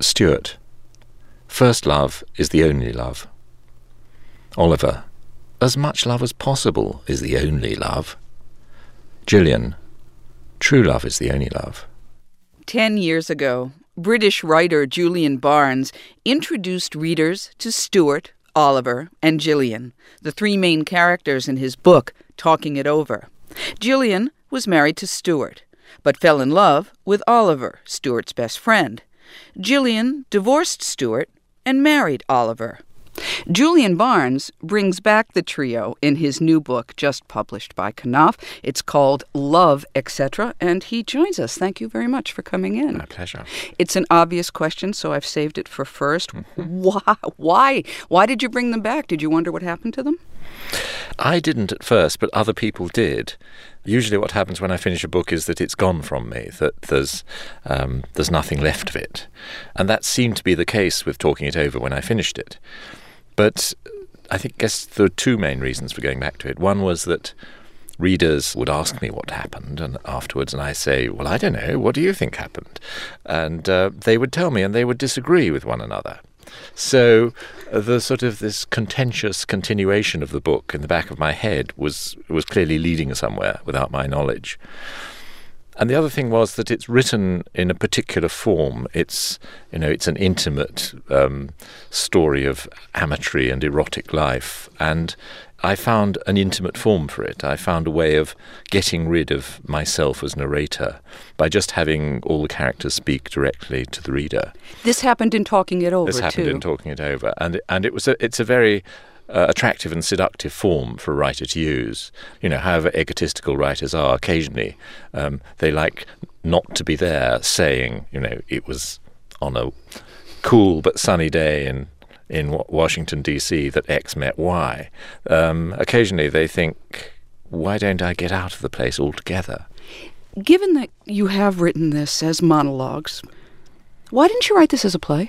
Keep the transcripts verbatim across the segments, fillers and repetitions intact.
Stuart. First love is the only love. Oliver. As much love as possible is the only love. Gillian. True love is the only love. Ten years ago, British writer Julian Barnes introduced readers to Stuart, Oliver, and Gillian, the three main characters in his book, Talking It Over. Gillian was married to Stuart, but fell in love with Oliver, Stuart's best friend. Gillian divorced Stuart and married Oliver. Julian Barnes brings back the trio in his new book, just published by Knopf. It's called Love, et cetera, and he joins us. Thank you very much for coming in. My pleasure. It's an obvious question, so I've saved it for first. Why? Why? Why did you bring them back? Did you wonder what happened to them? I didn't at first, but other people did. Usually what happens when I finish a book is that it's gone from me, that there's um, there's nothing left of it. And that seemed to be the case with Talking It Over when I finished it. But I think, guess there are two main reasons for going back to it. One was that readers would ask me what happened, and afterwards, and I say, well, I don't know, what do you think happened? And uh, they would tell me, and they would disagree with one another. So uh, the sort of this contentious continuation of the book in the back of my head was was clearly leading somewhere without my knowledge. And the other thing was that it's written in a particular form. It's, you know, it's an intimate um, story of amatory and erotic life. And I found an intimate form for it. I found a way of getting rid of myself as narrator by just having all the characters speak directly to the reader. This happened in Talking It Over, This happened too. in Talking It Over. And, and it was a, it's a very Uh, attractive and seductive form for a writer to use. You know, however egotistical writers are, occasionally um, they like not to be there saying, you know, it was on a cool but sunny day in, in Washington, D C that X met Y. Um, occasionally they think, why don't I get out of the place altogether? Given that you have written this as monologues, why didn't you write this as a play?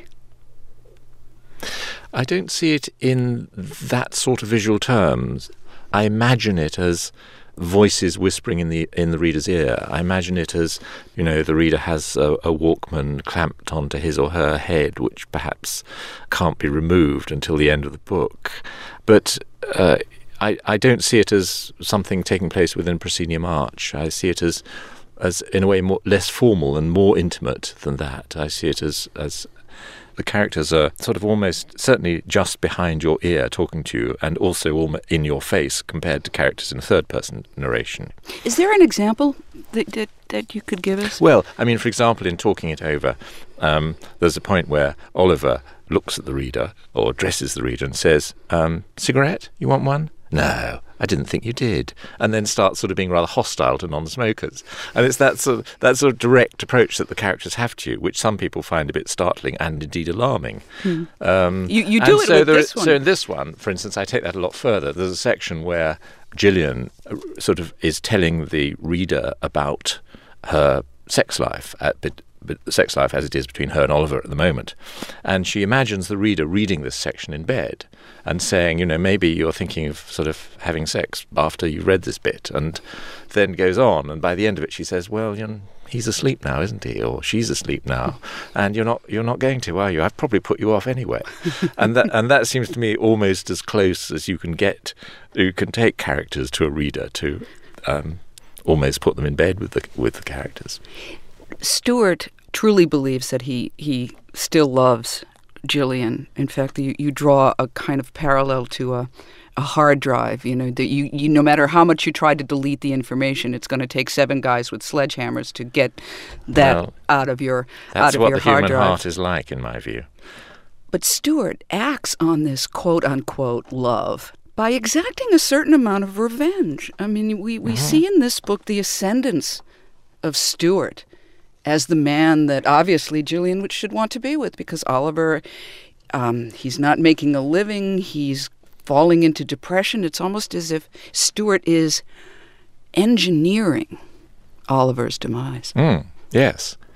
I don't see it in that sort of visual terms. I imagine it as voices whispering in the in the reader's ear. I imagine it as, you know, the reader has a, a Walkman clamped onto his or her head, which perhaps can't be removed until the end of the book. But uh, I, I don't see it as something taking place within proscenium arch. I see it as, as in a way, more, less formal and more intimate than that. I see it as as the characters are sort of almost certainly just behind your ear talking to you, and also almost in your face compared to characters in third-person narration. Is there an example that, that that you could give us? Well, I mean, for example, in Talking It Over, um, there's a point where Oliver looks at the reader, or addresses the reader, and says, um, cigarette? You want one? No, I didn't think you did. And then starts sort of being rather hostile to non-smokers. And it's that sort of, that sort of direct approach that the characters have to you, which some people find a bit startling and indeed alarming. Hmm. Um, you, you do it so with there, this one. So in this one, for instance, I take that a lot further. There's a section where Gillian uh, sort of is telling the reader about her sex life at bit, the sex life as it is between her and Oliver at the moment. And she imagines the reader reading this section in bed and saying, you know, maybe you're thinking of sort of having sex after you've read this bit, and then goes on. And by the end of it, she says, well, you know, he's asleep now, isn't he? Or she's asleep now. And you're not you're not going to, are you? I've probably put you off anyway. and that and that seems to me almost as close as you can get. You can take characters to a reader to um, almost put them in bed with the with the characters. Stuart truly believes that he, he still loves Gillian. In fact, you, you draw a kind of parallel to a, a hard drive, you know, that you, you no matter how much you try to delete the information, it's going to take seven guys with sledgehammers to get that well, out of your out of your hard drive. That's what the human heart is like, in my view. But Stuart acts on this quote-unquote love by exacting a certain amount of revenge. I mean, we, we mm-hmm. see in this book the ascendance of Stuart as the man that obviously Gillian should want to be with, because Oliver, um, he's not making a living, he's falling into depression. It's almost as if Stuart is engineering Oliver's demise. Mm, yes,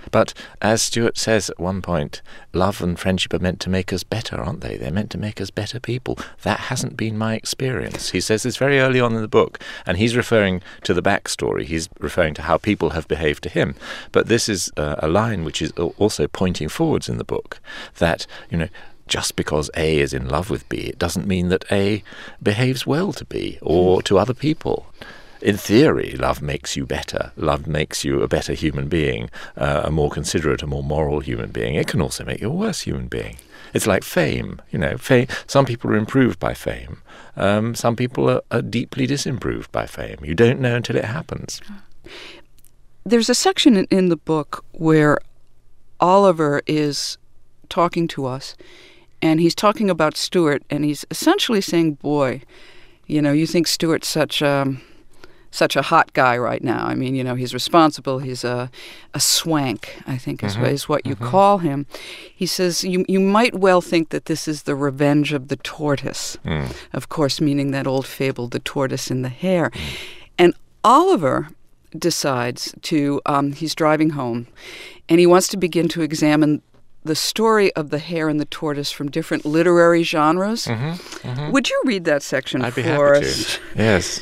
But as Stuart says at one point, love and friendship are meant to make us better, aren't they? They're meant to make us better people. That hasn't been my experience. He says this very early on in the book, and he's referring to the backstory. He's referring to how people have behaved to him. But this is uh, a line which is also pointing forwards in the book, that, you know, just because A is in love with B, it doesn't mean that A behaves well to B or to other people. In theory, love makes you better. Love makes you a better human being, uh, a more considerate, a more moral human being. It can also make you a worse human being. It's like fame. You know, fame, some people are improved by fame. Um, some people are, are deeply disimproved by fame. You don't know until it happens. There's a section in, in the book where Oliver is talking to us, and he's talking about Stuart, and he's essentially saying, boy, you know, you think Stuart's such a, such a hot guy right now. I mean, you know, he's responsible. He's a, a swank, I think is, mm-hmm. is what you mm-hmm. call him. He says, you, you might well think that this is the revenge of the tortoise. Mm. Of course, meaning that old fable, the tortoise and the hare. Mm. And Oliver decides to, um, he's driving home, and he wants to begin to examine the story of the hare and the tortoise from different literary genres. Mm-hmm, mm-hmm. Would you read that section I'd for be happy us? To. Yes.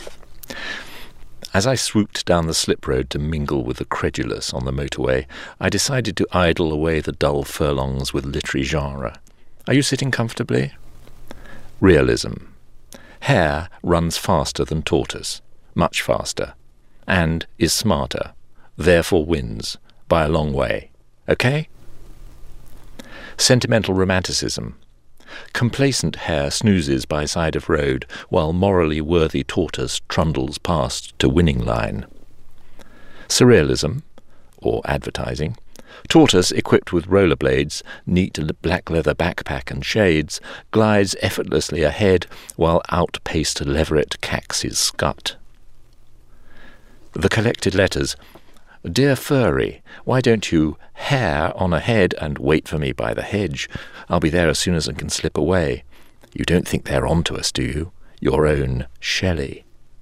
As I swooped down the slip road to mingle with the credulous on the motorway, I decided to idle away the dull furlongs with literary genre. Are you sitting comfortably? Realism. Hare runs faster than tortoise, much faster, and is smarter, therefore wins, by a long way. Okay? Sentimental romanticism. Complacent hare snoozes by side of road, while morally worthy tortoise trundles past to winning line. Surrealism, or advertising. Tortoise, equipped with rollerblades, neat black leather backpack and shades, glides effortlessly ahead, while outpaced leveret cacks his scut. The collected letters. Dear Furry, why don't you hare on ahead and wait for me by the hedge? I'll be there as soon as I can slip away. You don't think they're on to us, do you? Your own Shelley.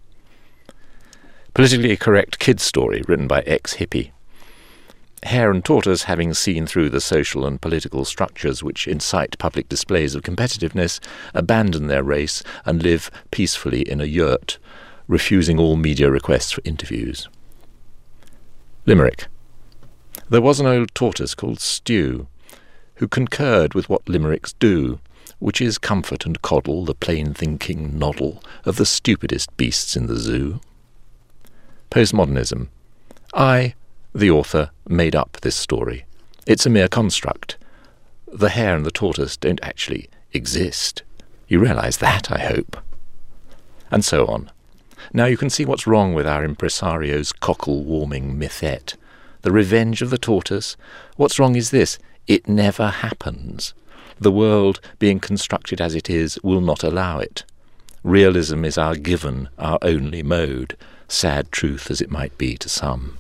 Politically correct kids' story written by ex-hippie. Hare and tortoise, having seen through the social and political structures which incite public displays of competitiveness, abandon their race and live peacefully in a yurt, refusing all media requests for interviews. Limerick. There was an old tortoise called Stew, who concurred with what limericks do, which is comfort and coddle the plain-thinking noddle of the stupidest beasts in the zoo. Postmodernism. I, the author, made up this story. It's a mere construct. The hare and the tortoise don't actually exist. You realise that, I hope. And so on. Now you can see what's wrong with our impresario's cockle-warming mythette. The revenge of the tortoise. What's wrong is this. It never happens. The world, being constructed as it is, will not allow it. Realism is our given, our only mode, sad truth as it might be to some.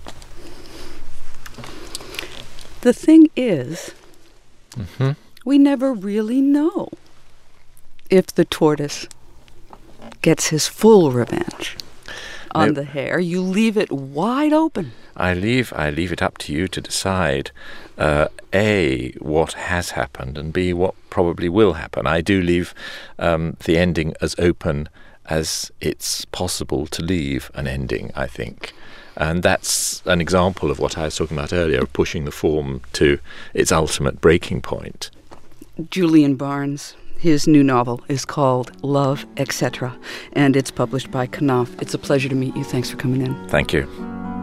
The thing is, mm-hmm. we never really know if the tortoise gets his full revenge on no. the hare. You leave it wide open. I leave I leave it up to you to decide, uh, A, what has happened, and B, what probably will happen. I do leave um, the ending as open as it's possible to leave an ending, I think. And that's an example of what I was talking about earlier, of pushing the form to its ultimate breaking point. Julian Barnes. His new novel is called Love, et cetera, and it's published by Knopf. It's a pleasure to meet you. Thanks for coming in. Thank you.